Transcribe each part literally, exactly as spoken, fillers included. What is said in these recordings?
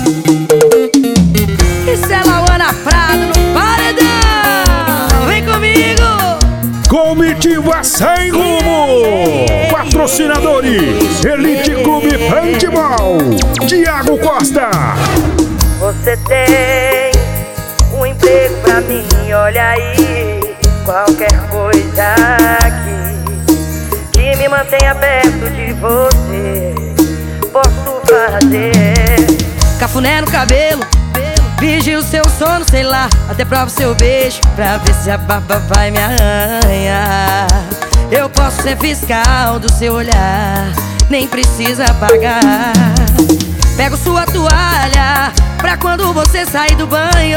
Isso é Lauana Prado no paredão. Vem comigo. Comitiva Sem Rumo. Patrocinadores: Elite Clube Handball, Thiago Costa. Você tem um emprego pra mim, olha aí. Qualquer coisa aqui que me mantenha perto de você, posso fazer. Cafuné no cabelo, vigio o seu sono, sei lá. Até prova o seu beijo pra ver se a barba vai me arranhar. Eu posso ser fiscal do seu olhar, nem precisa pagar. Pego sua toalha pra quando você sair do banho.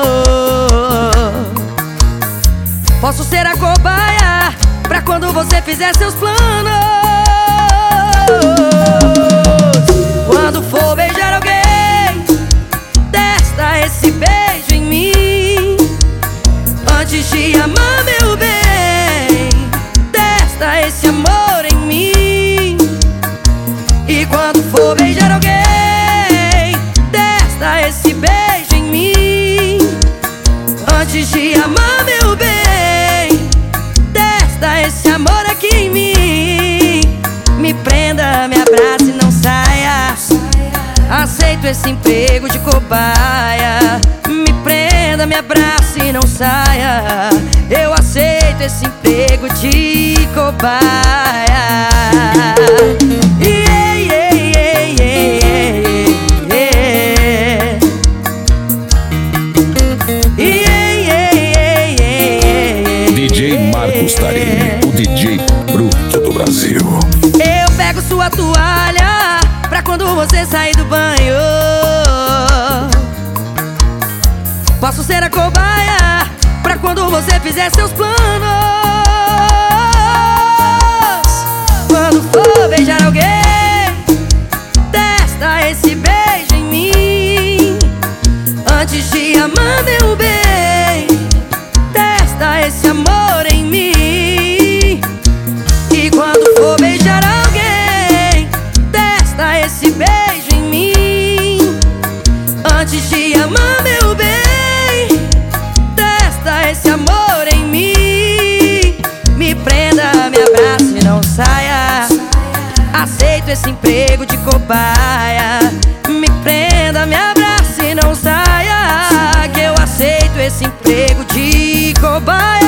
Posso ser a cobaia pra quando você fizer seus planos. Quando for beijar alguém, testa esse beijo em mim. Antes de amar, meu bem, testa esse amor em mim. E quando for beijar alguém, testa esse beijo em mim. Antes de amar, meu bem, esse amor aqui em mim. Me prenda, me abrace e não saia. Aceito esse emprego de cobaia. Me prenda, me abrace e não saia. Eu aceito esse emprego de cobaia. Yeah, yeah, yeah, yeah, yeah. Yeah, yeah, yeah, yeah. D J Marcos Tarini, o D J bruto do Brasil. Eu pego sua toalha pra quando você sair do banho. Posso ser a cobaia pra quando você fizer seus planos. Quando for beijar alguém, testa esse beijo em mim. Antes de amar, meu bem, testa esse amor em mim. E quando for beijar alguém, testa esse beijo em mim. Antes de amar, meu bem, testa esse amor em mim. Me prenda, me abrace e não saia. Aceito esse emprego de cobaia. Me prenda, me abrace e não saia. Que eu aceito esse emprego de cobaia.